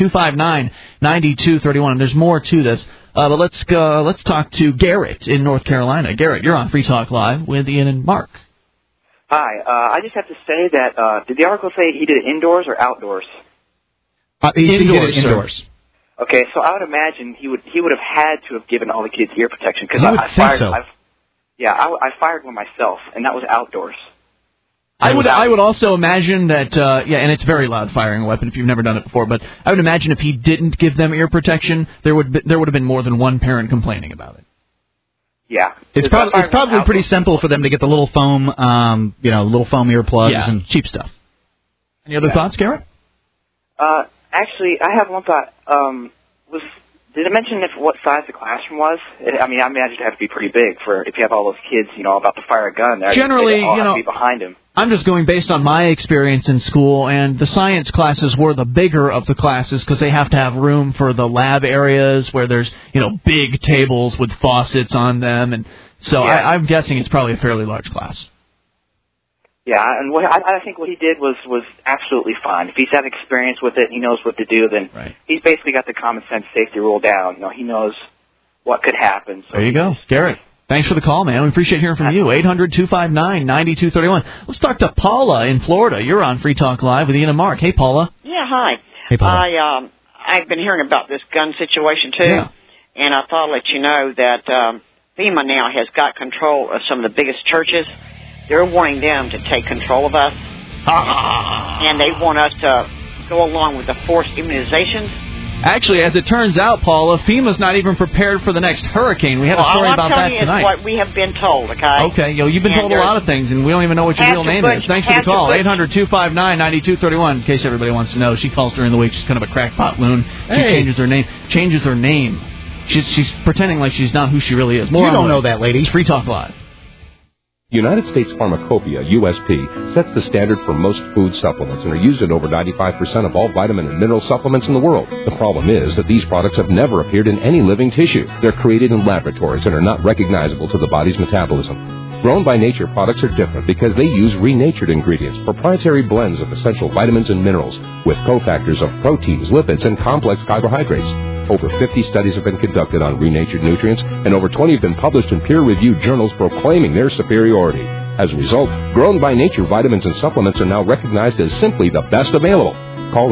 800-259-9231. There's more to this. But let's talk to Garrett in North Carolina. Garrett, you're on Free Talk Live with Ian and Mark. Hi. I just have to say that, did the article say he did it indoors or outdoors? He did it indoors. Okay, so I would imagine he would have had to have given all the kids ear protection, because I fired one myself, and that was outdoors. I would also imagine that, and it's very loud firing a weapon if you've never done it before, but I would imagine if he didn't give them ear protection, there would have been more than one parent complaining about it. Yeah. It's probably pretty simple for them to get the little foam, little foam earplugs and cheap stuff. Any other thoughts, Garrett? Actually, I have one thought. Did it mention what size the classroom was? I mean, I imagine it have to be pretty big for if you have all those kids, about to fire a gun. Generally, they all have to be behind him. I'm just going based on my experience in school, and the science classes were the bigger of the classes because they have to have room for the lab areas where there's, big tables with faucets on them, and so I'm guessing it's probably a fairly large class. Yeah, and I think what he did was absolutely fine. If he's had experience with it, he knows what to do, then he's basically got the common sense safety rule down. He knows what could happen. So there you go. Garrett, thanks for the call, man. We appreciate hearing from you. 800-259-9231. Let's talk to Paula in Florida. You're on Free Talk Live with Ian and Mark. Hey, Paula. Yeah, hi. Hey, Paula. I've been hearing about this gun situation, too, and I thought I'd let you know that FEMA now has got control of some of the biggest churches. They're wanting them to take control of us and they want us to go along with the forced immunizations. Actually, as it turns out, Paula, FEMA's not even prepared for the next hurricane. We had a story about that tonight. What we have been told, okay? Okay, you've been told a lot of things, and we don't even know what your real name is. Thanks for the call. 800-259-9231. In case everybody wants to know, she calls during the week. She's kind of a crackpot loon. She changes her name. She's pretending like she's not who she really is. You don't know that, lady. It's Free Talk Live. United States Pharmacopoeia, USP, sets the standard for most food supplements and are used in over 95% of all vitamin and mineral supplements in the world. The problem is that these products have never appeared in any living tissue. They're created in laboratories and are not recognizable to the body's metabolism. Grown by Nature products are different because they use renatured ingredients, proprietary blends of essential vitamins and minerals, with cofactors of proteins, lipids, and complex carbohydrates. Over 50 studies have been conducted on renatured nutrients, and over 20 have been published in peer-reviewed journals proclaiming their superiority. As a result, Grown by Nature vitamins and supplements are now recognized as simply the best available. Call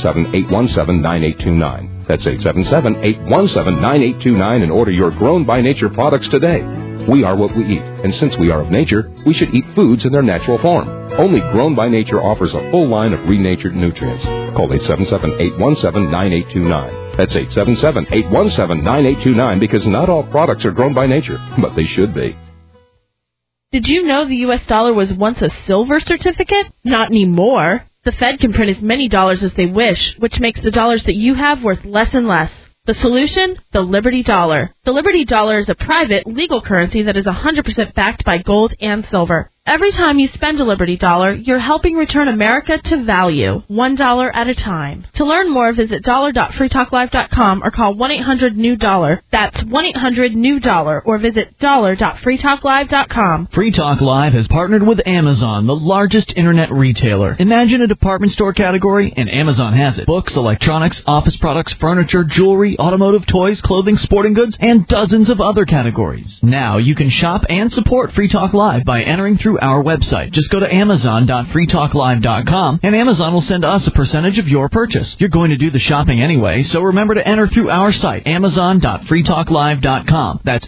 877-817-9829. That's 877-817-9829 and order your Grown by Nature products today. We are what we eat, and since we are of nature, we should eat foods in their natural form. Only Grown by Nature offers a full line of renatured nutrients. Call 877-817-9829. That's 877-817-9829 because not all products are grown by nature, but they should be. Did you know the U.S. dollar was once a silver certificate? Not anymore. The Fed can print as many dollars as they wish, which makes the dollars that you have worth less and less. The solution? The Liberty Dollar. The Liberty Dollar is a private, legal currency that is 100% backed by gold and silver. Every time you spend a Liberty Dollar, you're helping return America to value, $1 at a time. To learn more, visit dollar.freetalklive.com or call 1-800-NEW-DOLLAR. That's 1-800-NEW-DOLLAR or visit dollar.freetalklive.com. Free Talk Live has partnered with Amazon, the largest internet retailer. Imagine a department store category, and Amazon has it. Books, electronics, office products, furniture, jewelry, automotive, toys, clothing, sporting goods, and dozens of other categories. Now you can shop and support Free Talk Live by entering through our website. Just go to amazon.freetalklive.com and Amazon will send us a percentage of your purchase. You're going to do the shopping anyway, so remember to enter through our site, amazon.freetalklive.com. That's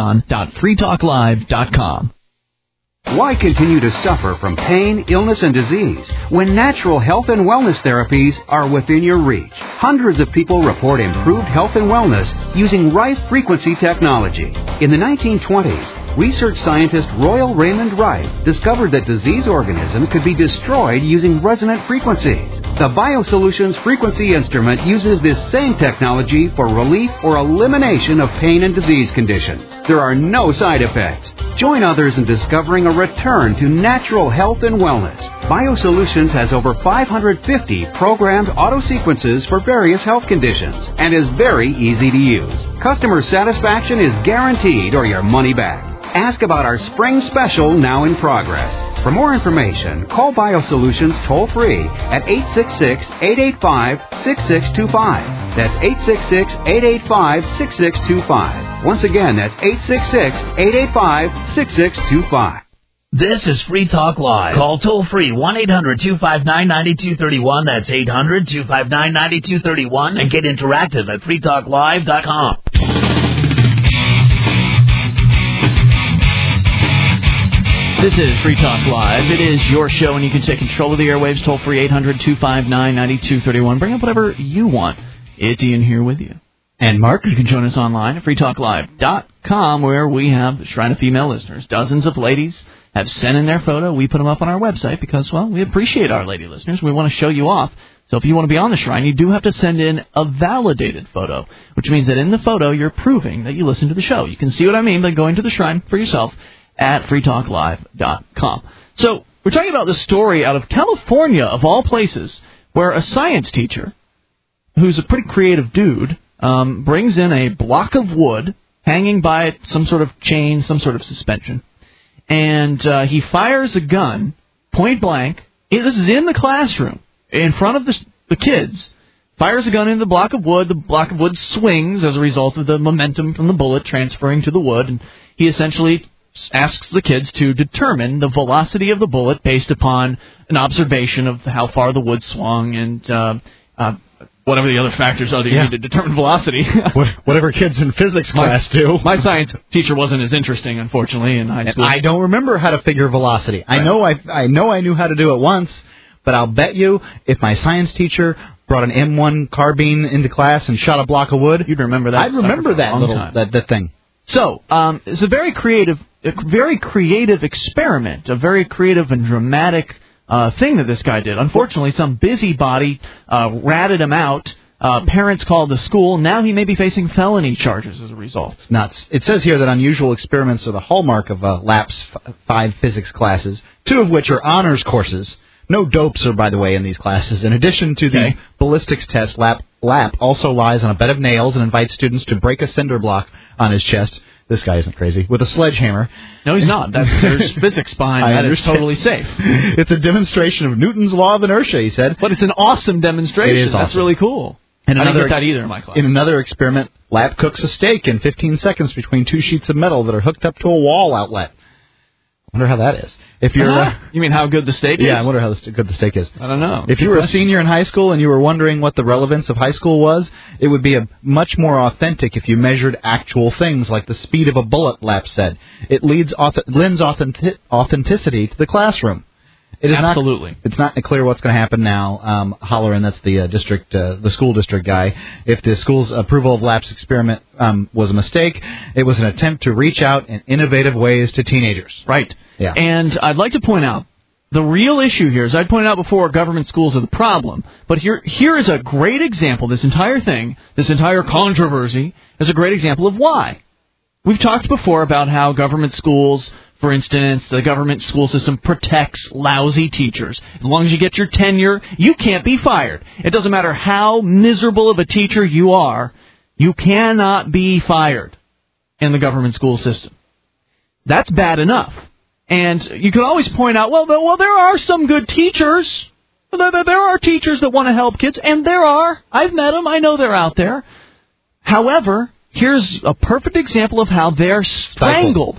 amazon.freetalklive.com. Why continue to suffer from pain, illness, and disease when natural health and wellness therapies are within your reach? Hundreds of people report improved health and wellness using Rife frequency technology. In the 1920s, research scientist Royal Raymond Rife discovered that disease organisms could be destroyed using resonant frequencies. The BioSolutions frequency instrument uses this same technology for relief or elimination of pain and disease conditions. There are no side effects. Join others in discovering a return to natural health and wellness. BioSolutions has over 550 programmed auto sequences for various health conditions and is very easy to use. Customer satisfaction is guaranteed or your money back. Ask about our spring special now in progress. For more information, call BioSolutions toll-free at 866-885-6625. That's 866-885-6625. Once again, that's 866-885-6625. This is Free Talk Live. Call toll-free 1-800-259-9231. That's 800-259-9231. And get interactive at freetalklive.com. This is Free Talk Live. It is your show, and you can take control of the airwaves. Toll-free 800-259-9231. Bring up whatever you want. It's Ian here with you. And Mark. You can join us online at freetalklive.com, where we have the Shrine of Female Listeners. Dozens of ladies have sent in their photo. We put them up on our website because, well, we appreciate our lady listeners. We want to show you off. So if you want to be on the Shrine, you do have to send in a validated photo, which means that in the photo you're proving that you listen to the show. You can see what I mean by going to the Shrine for yourself at freetalklive.com. So we're talking about this story out of California, of all places, where a science teacher, who's a pretty creative dude, brings in a block of wood hanging by some sort of chain, some sort of suspension, and he fires a gun, point blank. This is in the classroom, in front of the kids. Fires a gun into the block of wood. The block of wood swings as a result of the momentum from the bullet transferring to the wood, and he essentially asks the kids to determine the velocity of the bullet based upon an observation of how far the wood swung and whatever the other factors are that you need to determine velocity. Whatever kids in physics class do. My science teacher wasn't as interesting, unfortunately, in high school. I don't remember how to figure velocity. Right. I know I knew how to do it once, but I'll bet you if my science teacher brought an M1 carbine into class and shot a block of wood, you'd remember that. I'd remember that thing. So, it's a very creative experiment, a very creative and dramatic thing that this guy did. Unfortunately, some busybody ratted him out. Parents called the school. Now he may be facing felony charges as a result. It's nuts. It says here that unusual experiments are the hallmark of LAP's 5 physics classes, 2 of which are honors courses. No dopes are, by the way, in these classes. In addition to the ballistics test, LAP also lies on a bed of nails and invites students to break a cinder block on his chest. This guy isn't crazy. With a sledgehammer. No, he's not. There's physics behind that. It's totally safe. It's a demonstration of Newton's law of inertia, he said. But it's an awesome demonstration. It is awesome. That's really cool. And I didn't get that either in my class. In another experiment, Lap cooks a steak in 15 seconds between 2 sheets of metal that are hooked up to a wall outlet. I wonder how that is. If you're, you mean how good the steak is? Yeah, I wonder how good the steak is. I don't know. If you were a senior in high school and you were wondering what the relevance of high school was, it would be much more authentic if you measured actual things like the speed of a bullet, Lap said. It lends authenticity to the classroom. It is Absolutely. It's not clear what's going to happen now. Holleran, that's the school district guy. If the school's approval of Lap's experiment was a mistake, it was an attempt to reach out in innovative ways to teenagers. Right. Yeah. And I'd like to point out, the real issue here, as I pointed out before, government schools are the problem. But here is a great example, this entire thing, this entire controversy, is a great example of why. We've talked before about how government schools, for instance, the government school system protects lousy teachers. As long as you get your tenure, you can't be fired. It doesn't matter how miserable of a teacher you are, you cannot be fired in the government school system. That's bad enough. And you can always point out, well, there are some good teachers. There are teachers that want to help kids, and there are. I've met them. I know they're out there. However, here's a perfect example of how they're stifled,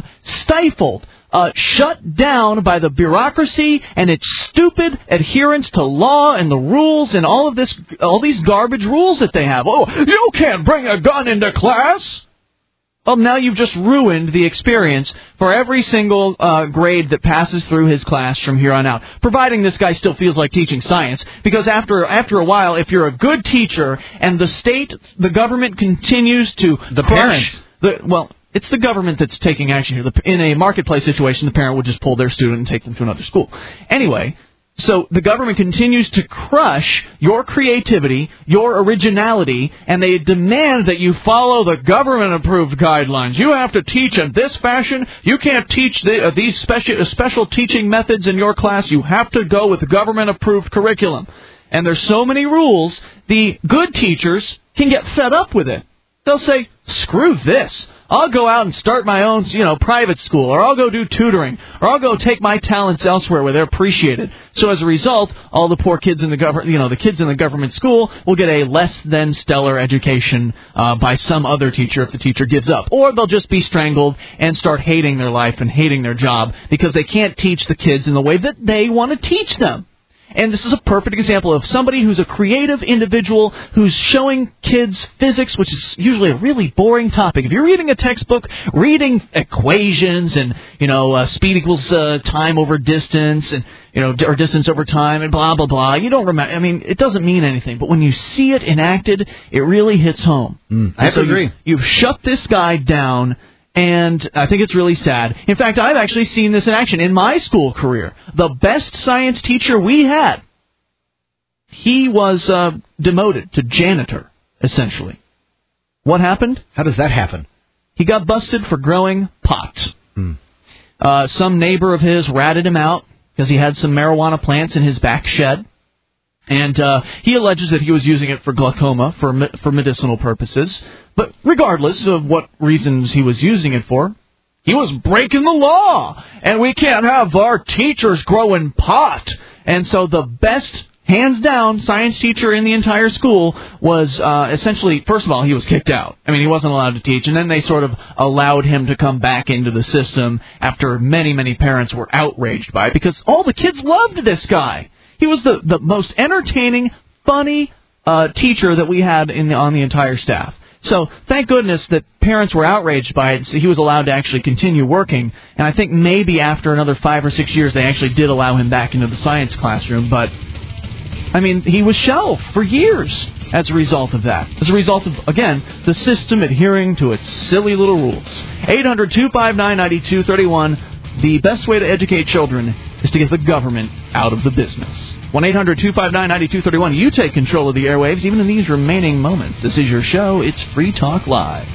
shut down by the bureaucracy and its stupid adherence to law and the rules and all these garbage rules that they have. Oh, you can't bring a gun into class. Well, now you've just ruined the experience for every single grade that passes through his class from here on out, providing this guy still feels like teaching science, because after a while, if you're a good teacher and the government continues to it's the government that's taking action here. In a marketplace situation, the parent would just pull their student and take them to another school. Anyway, so the government continues to crush your creativity, your originality, and they demand that you follow the government-approved guidelines. You have to teach in this fashion. You can't teach these special teaching methods in your class. You have to go with the government-approved curriculum. And there's so many rules, the good teachers can get fed up with it. They'll say, screw this. I'll go out and start my own, private school, or I'll go do tutoring, or I'll go take my talents elsewhere where they're appreciated. So as a result, all the poor kids in the the kids in the government school will get a less than stellar education by some other teacher if the teacher gives up, or they'll just be strangled and start hating their life and hating their job because they can't teach the kids in the way that they want to teach them. And this is a perfect example of somebody who's a creative individual who's showing kids physics, which is usually a really boring topic. If you're reading a textbook, reading equations and, speed equals time over distance and, or distance over time and blah, blah, blah, you don't remember. I mean, it doesn't mean anything. But when you see it enacted, it really hits home. I have to agree. You've shut this guy down. And I think it's really sad. In fact, I've actually seen this in action in my school career. The best science teacher we had, he was demoted to janitor, essentially. What happened? How does that happen? He got busted for growing pot. Some neighbor of his ratted him out because he had some marijuana plants in his back shed. And he alleges that he was using it for glaucoma, for medicinal purposes. But regardless of what reasons he was using it for, he was breaking the law. And we can't have our teachers growing pot. And so the best, hands down, science teacher in the entire school was essentially, first of all, he was kicked out. I mean, he wasn't allowed to teach. And then they sort of allowed him to come back into the system after many, many parents were outraged by it because all the kids loved this guy. He was the most entertaining, funny teacher that we had on the entire staff. So thank goodness that parents were outraged by it, so he was allowed to actually continue working. And I think maybe after another 5 or 6 years, they actually did allow him back into the science classroom. But I mean, he was shelved for years as a result of that. As a result of, again, the system adhering to its silly little rules. 800-259-9231. The best way to educate children is to get the government out of the business. 1-800-259-9231. You take control of the airwaves, even in these remaining moments. This is your show. It's Free Talk Live.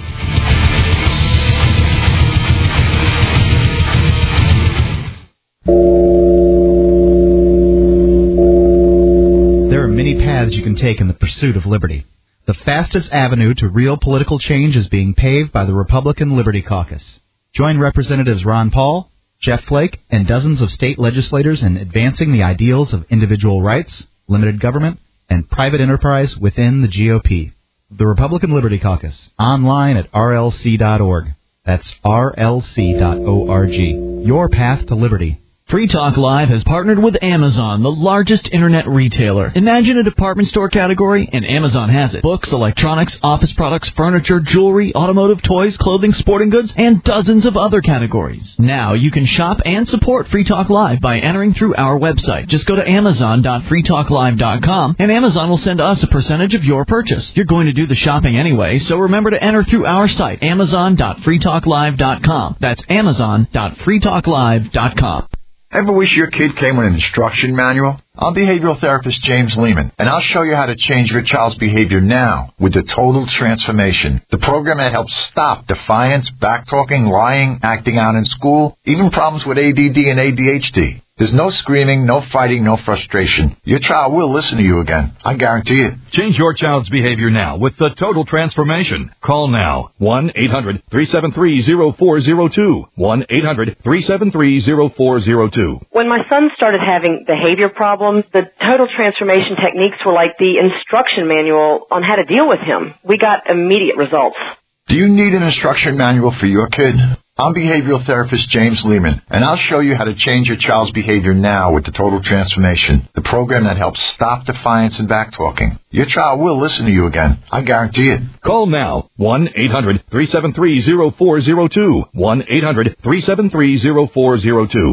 There are many paths you can take in the pursuit of liberty. The fastest avenue to real political change is being paved by the Republican Liberty Caucus. Join Representatives Ron Paul, Jeff Flake, and dozens of state legislators in advancing the ideals of individual rights, limited government, and private enterprise within the GOP. The Republican Liberty Caucus, online at rlc.org. That's rlc.org. Your path to liberty. Free Talk Live has partnered with Amazon, the largest internet retailer. Imagine a department store category, and Amazon has it. Books, electronics, office products, furniture, jewelry, automotive, toys, clothing, sporting goods, and dozens of other categories. Now you can shop and support Free Talk Live by entering through our website. Just go to amazon.freetalklive.com, and Amazon will send us a percentage of your purchase. You're going to do the shopping anyway, so remember to enter through our site, amazon.freetalklive.com. That's amazon.freetalklive.com. Ever wish your kid came with an instruction manual? I'm behavioral therapist James Lehman, and I'll show you how to change your child's behavior now with the Total Transformation, the program that helps stop defiance, backtalking, lying, acting out in school, even problems with ADD and ADHD. There's no screaming, no fighting, no frustration. Your child will listen to you again. I guarantee it. Change your child's behavior now with the Total Transformation. Call now. 1-800-373-0402. 1-800-373-0402. When my son started having behavior problems, the Total Transformation techniques were like the instruction manual on how to deal with him. We got immediate results. Do you need an instruction manual for your kid? I'm behavioral therapist James Lehman, and I'll show you how to change your child's behavior now with the Total Transformation, the program that helps stop defiance and backtalking. Your child will listen to you again. I guarantee it. Call now. 1-800-373-0402. 1-800-373-0402.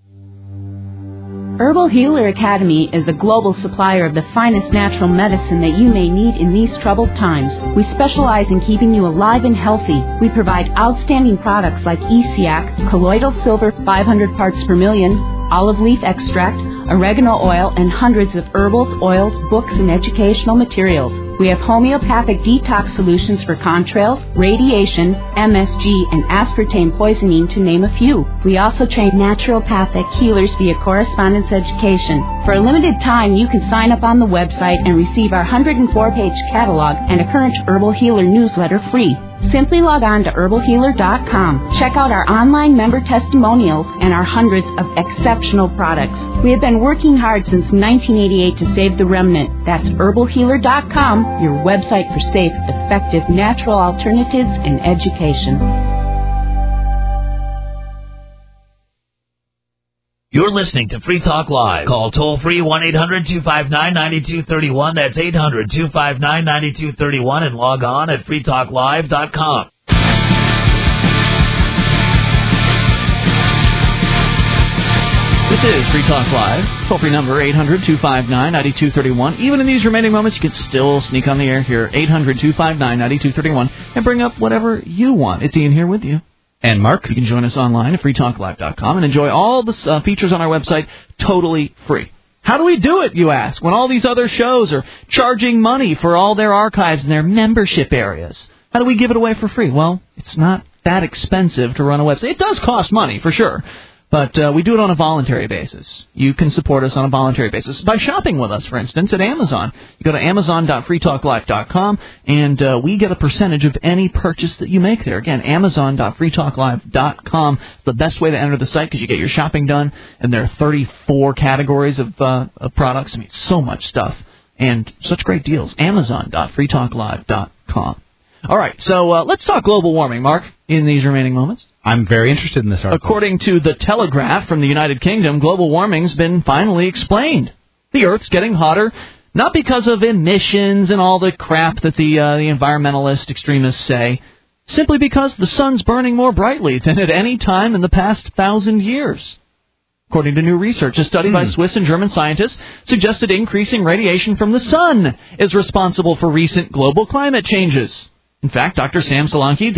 Herbal Healer Academy is a global supplier of the finest natural medicine that you may need in these troubled times. We specialize in keeping you alive and healthy. We provide outstanding products like ESIAC, colloidal silver 500 parts per million, olive leaf extract, oregano oil, and hundreds of herbals, oils, books, and educational materials. We have homeopathic detox solutions for contrails, radiation, MSG, and aspartame poisoning, to name a few. We also train naturopathic healers via correspondence education. For a limited time, you can sign up on the website and receive our 104-page catalog and a current Herbal Healer newsletter free. Simply log on to herbalhealer.com. Check out our online member testimonials and our hundreds of exceptional products. We have been working hard since 1988 to save the remnant. That's herbalhealer.com, your website for safe, effective, natural alternatives in education. You're listening to Free Talk Live. Call toll-free 1-800-259-9231. That's 800-259-9231, and log on at freetalklive.com. This is Free Talk Live. Toll-free number 800-259-9231. Even in these remaining moments, you can still sneak on the air here. 800-259-9231 and bring up whatever you want. It's Ian here with you. And Mark. You can join us online at freetalklive.com and enjoy all the features on our website totally free. How do we do it, you ask, when all these other shows are charging money for all their archives and their membership areas? How do we give it away for free? Well, it's not that expensive to run a website. It does cost money, for sure. But we do it on a voluntary basis. You can support us on a voluntary basis by shopping with us, for instance, at Amazon. You go to amazon.freetalklive.com, and we get a percentage of any purchase that you make there. Again, amazon.freetalklive.com is the best way to enter the site because you get your shopping done, and there are 34 categories of products. I mean, so much stuff and such great deals. Amazon.freetalklive.com. All right, so let's talk global warming, Mark, in these remaining moments. I'm very interested in this article. According to the Telegraph from the United Kingdom, global warming's been finally explained. The Earth's getting hotter, not because of emissions and all the crap that the environmentalist extremists say, simply because the sun's burning more brightly than at any time in the past 1,000 years. According to new research, a study by Swiss and German scientists suggested increasing radiation from the sun is responsible for recent global climate changes. In fact, Dr. Sam Solanki,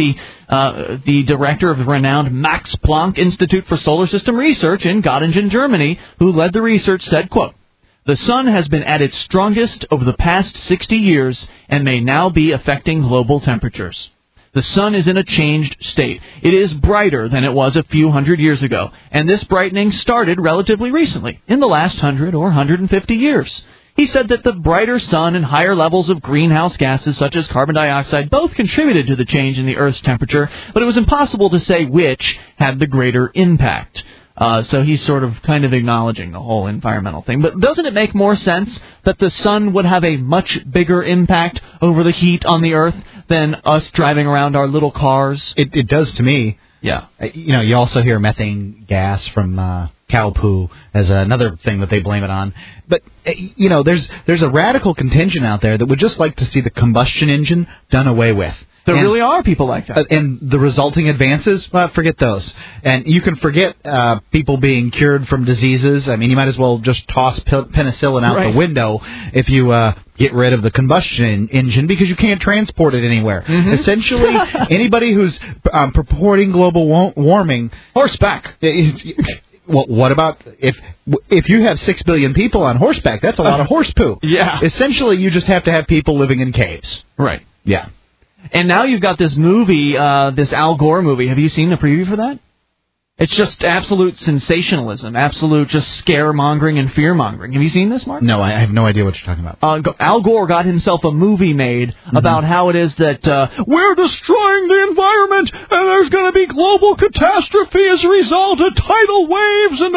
the director of the renowned Max Planck Institute for Solar System Research in Göttingen, Germany, who led the research, said, quote, "The sun has been at its strongest over the past 60 years and may now be affecting global temperatures. The sun is in a changed state. It is brighter than it was a few hundred years ago, and this brightening started relatively recently, in the last 100 or 150 years. He said that the brighter sun and higher levels of greenhouse gases such as carbon dioxide both contributed to the change in the Earth's temperature, but it was impossible to say which had the greater impact. So he's sort of kind of acknowledging the whole environmental thing. But doesn't it make more sense that the sun would have a much bigger impact over the heat on the Earth than us driving around our little cars? It does to me. Yeah. You also hear methane gas from cow poo as another thing that they blame it on. But, there's a radical contingent out there that would just like to see the combustion engine done away with. There really are people like that. And the resulting advances, well, forget those. And you can forget people being cured from diseases. I mean, you might as well just toss penicillin out the window if you get rid of the combustion engine because you can't transport it anywhere. Mm-hmm. Essentially, anybody who's purporting global warming... Horseback. Well, what about if you have 6 billion people on horseback? That's a lot of horse poo. Yeah. Essentially, you just have to have people living in caves. Right. Yeah. And now you've got this movie, this Al Gore movie. Have you seen the preview for that? It's just absolute sensationalism, absolute just scaremongering and fearmongering. Have you seen this, Mark? No, I have no idea what you're talking about. Al Gore got himself a movie made about how it is that we're destroying the environment and there's going to be global catastrophe as a result of tidal waves and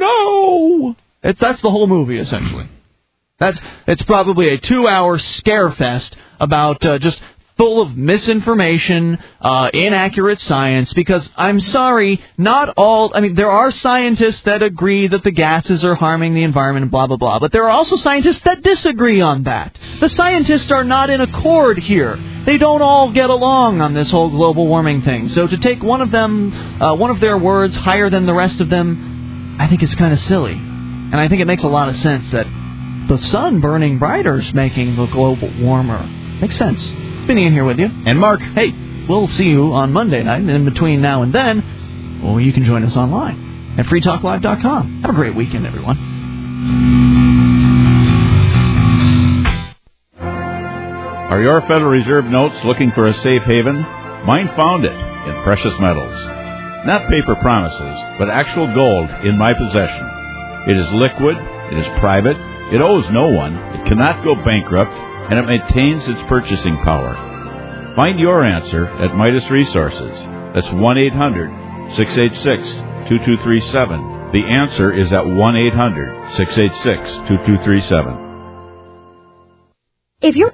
oh no! That's the whole movie, essentially. It's probably a 2-hour scare fest about just full of misinformation, inaccurate science, because I'm sorry, there are scientists that agree that the gases are harming the environment and blah, blah, blah, but there are also scientists that disagree on that. The scientists are not in accord here. They don't all get along on this whole global warming thing. So to take one of their words higher than the rest of them, I think it's kind of silly. And I think it makes a lot of sense that the sun burning brighter is making the globe warmer. Makes sense. Vinny in here with you. And Mark. Hey, we'll see you on Monday night. And in between now and then, or you can join us online at freetalklive.com. Have a great weekend, everyone. Are your Federal Reserve notes looking for a safe haven? Mine found it in precious metals. Not paper promises, but actual gold in my possession. It is liquid, it is private, it owes no one, it cannot go bankrupt, and it maintains its purchasing power. Find your answer at Midas Resources. That's 1-800-686-2237. The answer is at 1-800-686-2237. If you're